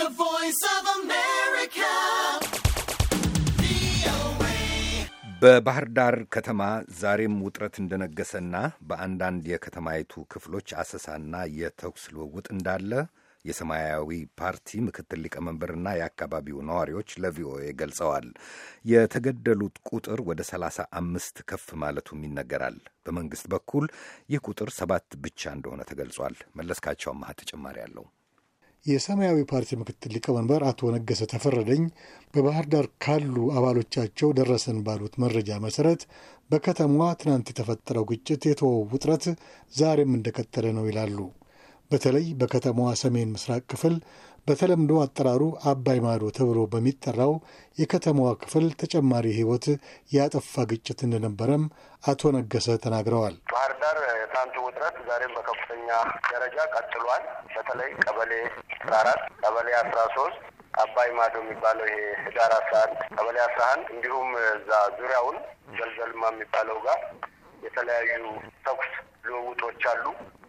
The Voice of America. በባህር ዳር ከተማ ዛሬም ውጥረት እንደነገሰና በአንዳንድ የከተማይቱ ክፍሎች አሰሳና የተኩስ ልውውጥ እንዳለ የሰማያዊ ፓርቲ ምክትል ሊቀመንበርና የአካባቢው ነዋሪዎች ለቪኦኤ ገልጸዋል። የተገደሉት ቁጥር ወደ 35 ከፍ ማለቱም ይነገራል። በመንግስት በኩል ይህ ቁጥር 7 ብቻ እንደሆነ ተገልጿል። መለስካቸው አማሃ ተጨማሪ አለው። የሰማያዊ ፓርቲ ምክትል ሊቀመንበር አቶ ነገሰ ተፈረደኝ በባህር ዳር ካሉ አባሎቻቸው ደረሰን ባሉት መረጃ መሰረት በከተማዋ ትናንት የተፈጠረው ግጭት የተወው ውጥረት ዛሬም እንደቀጠለ ነው ይላሉ። በተለይ በከተማዋ ሰሜን ምስራቅ ክፍል በተለምዶ አጠራሩ አባይ ማዶ ተብሎ በሚጠራው የከተማዋ ክፍል ተጨማሪ ሕይወት ያጠፋ ግጭት እንደነበረም አቶ ነገሰ ተናግረዋል። ባህር ዳር የትናንቱ ውጥረት ዛሬም በከፍተኛ ደረጃ ቀጥሏል። በተለይ ቀበሌ 14፣ ቀበሌ 13፣ አባይ ማዶ የሚባለው ይሄ ህዳር 11፣ ቀበሌ 11 እንዲሁም እዛ ዙሪያውን ዘልዘልማ የሚባለው ጋር የተለያዩ ተኩስ ልውውጦች አሉ።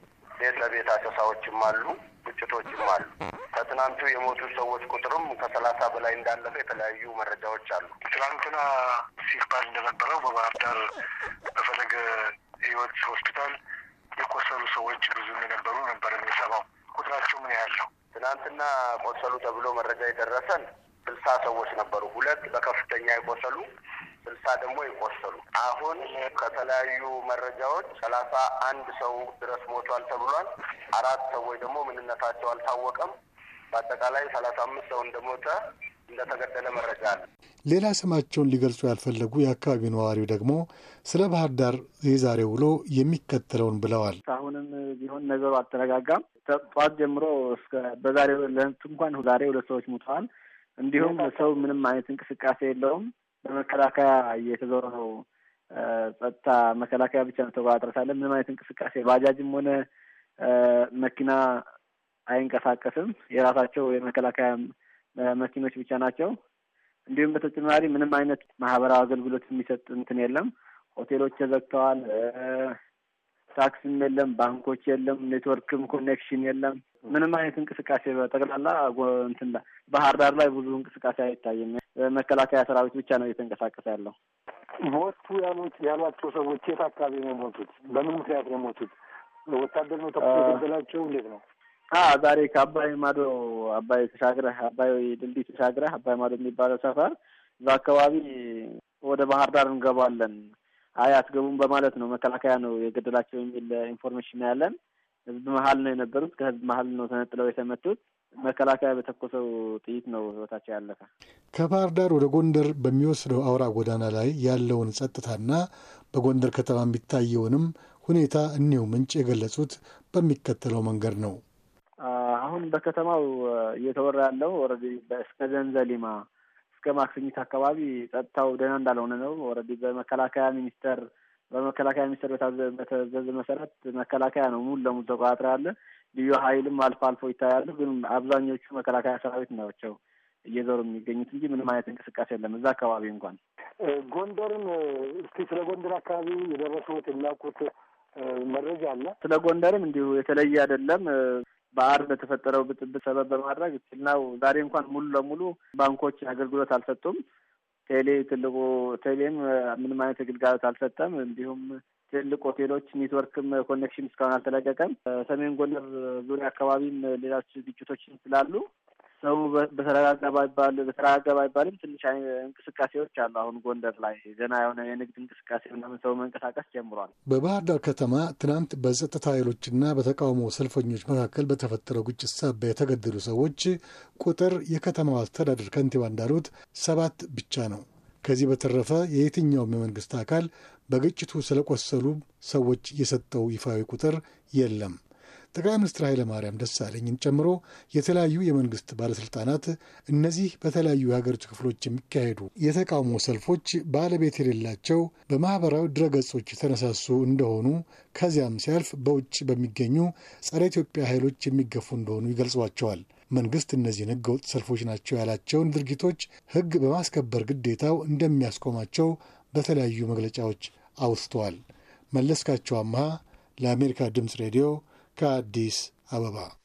ቤት ለቤት አሰሳዎችም አሉ፣ ግጭቶችም አሉ። ከትናንቱ የሞቱ ሰዎች ቁጥርም ከ30 በላይ እንዳለፈ የተለያዩ መረጃዎች አሉ። ትናንትና ሲባል እንደነበረው በባህር ዳር በፈለገ ህይወት ሆስፒታል የቆሰሉ ሰዎች ብዙ እንደነበሩ ነበር የሚሰማው። ቁጥራቸው ምን ያህል ነው? ትናንትና ቆሰሉ ተብሎ መረጃ የደረሰን 60 ሰዎች ነበሩ። 2 በከፍተኛ የቆሰሉ፣ 60 ደግሞ የቆሰሉ። አሁን ከተለያዩ መረጃዎች 31 ሰው ድረስ ሞቷል ተብሏል። 4 ሰዎች ደግሞ ምንነታቸው አልታወቀም። በአጠቃላይ 35 ሰው እንደሞተ እንደተገደለ መረጃ አለ። ሌላ ስማቸውን ሊገልጹ ያልፈለጉ የአካባቢው ነዋሪው ደግሞ ስለ ባህር ዳር የዛሬ ውሎ የሚከተለውን ብለዋል። አሁንም ቢሆን ነገሩ አልተረጋጋም። ጠዋት ጀምሮ እስከ በዛሬው ለንቱ እንኳን ዛሬ 2 ሰዎች ሞተዋል። እንዲሁም ሰው ምንም አይነት እንቅስቃሴ የለውም። በመከላከያ እየተዞረ ነው። ጸጥታ መከላከያ ብቻ ነው ተቆጣጥረሳለ። ምንም አይነት እንቅስቃሴ ባጃጅም ሆነ መኪና አይንቀሳቀስም። የራሳቸው የመከላከያ መኪኖች ብቻ ናቸው። እንዲሁም በተጨማሪ ምንም አይነት ማህበራዊ አገልግሎት የሚሰጥ እንትን የለም። ሆቴሎች ተዘግተዋል። ታክሲም የለም፣ ባንኮች የለም፣ ኔትወርክም ኮኔክሽን የለም። ምንም አይነት እንቅስቃሴ በጠቅላላ እንትን ባህር ዳር ላይ ብዙ እንቅስቃሴ አይታይም። መከላከያ ሰራዊት ብቻ ነው እየተንቀሳቀሰ ያለው። ሞቱ ያሏቸው ሰዎች የት አካባቢ ነው የሞቱት? በምን ምክንያት ነው የሞቱት? ወታደር ነው ተኩሶ የገደላቸው? እንዴት ነው? ዛሬ ከአባይ ማዶ አባይ ተሻግረህ አባይ ድልድይ ተሻግረህ አባይ ማዶ የሚባለው ሰፈር እዛ አካባቢ ወደ ባህር ዳር እንገባለን አያስገቡም በማለት ነው መከላከያ ነው የገደላቸው የሚል ኢንፎርሜሽን ያለን። ህዝብ መሀል ነው የነበሩት። ከህዝብ መሀል ነው ተነጥለው የተመቱት። መከላከያ በተኮሰው ጥይት ነው ህይወታቸው ያለፈ። ከባህር ዳር ወደ ጎንደር በሚወስደው አውራ ጎዳና ላይ ያለውን ጸጥታና በጎንደር ከተማ የሚታየውንም ሁኔታ እኒው ምንጭ የገለጹት በሚከተለው መንገድ ነው። አሁን በከተማው እየተወራ ያለው ኦልሬዲ እስከ ዘንዘሊማ እስከ ማክሰኝት አካባቢ ጸጥታው ደህና እንዳልሆነ ነው። ኦልሬዲ በመከላከያ ሚኒስቴር በታዘዘ መሰረት መከላከያ ነው ሙሉ ለሙሉ ተቆጣጥሮ ያለ። ልዩ ኃይልም አልፎ አልፎ ይታያሉ። ግን አብዛኞቹ መከላከያ ሰራዊት ናቸው እየዞሩ የሚገኙት እንጂ ምንም አይነት እንቅስቃሴ የለም እዛ አካባቢ እንኳን። ጎንደርን እስኪ ስለ ጎንደር አካባቢ የደረሱት የሚያውቁት መረጃ አለ? ስለ ጎንደርም እንዲሁ የተለየ አይደለም። በአር በተፈጠረው ብጥብጥ ሰበብ በማድረግ ነው ዛሬ እንኳን ሙሉ ለሙሉ ባንኮች አገልግሎት አልሰጡም። ትልቁ ቴሌም ምንም አይነት ግልጋሎት አልሰጠም። እንዲሁም ትልቅ ሆቴሎች ኔትወርክም ኮኔክሽን እስካሁን አልተለቀቀም። ሰሜን ጎንደር ዙሪያ አካባቢም ሌሎች ግጭቶችን ስላሉ ሰው በተረጋጋ ባይባልም ትንሽ እንቅስቃሴዎች አሉ። አሁን ጎንደር ላይ ገና የሆነ የንግድ እንቅስቃሴ ምናምን ሰው መንቀሳቀስ ጀምሯል። በባህር ዳር ከተማ ትናንት በጸጥታ ኃይሎችና በተቃውሞ ሰልፈኞች መካከል በተፈጠረው ግጭት ሳቢያ የተገደሉ ሰዎች ቁጥር የከተማው አስተዳደር ከንቲባ እንዳሉት 7 ብቻ ነው። ከዚህ በተረፈ የየትኛውም የመንግስት አካል በግጭቱ ስለቆሰሉ ሰዎች የሰጠው ይፋዊ ቁጥር የለም። ጠቅላይ ሚኒስትር ኃይለማርያም ደሳለኝን ጨምሮ የተለያዩ የመንግስት ባለስልጣናት እነዚህ በተለያዩ የሀገሪቱ ክፍሎች የሚካሄዱ የተቃውሞ ሰልፎች ባለቤት የሌላቸው በማህበራዊ ድረገጾች የተነሳሱ እንደሆኑ ከዚያም ሲያልፍ በውጭ በሚገኙ ጸረ ኢትዮጵያ ኃይሎች የሚገፉ እንደሆኑ ይገልጿቸዋል። መንግስት እነዚህን ህገወጥ ሰልፎች ናቸው ያላቸውን ድርጊቶች ህግ በማስከበር ግዴታው እንደሚያስቆማቸው በተለያዩ መግለጫዎች አውስተዋል። መለስካቸው አምሃ ለአሜሪካ ድምፅ ሬዲዮ ከአዲስ አበባ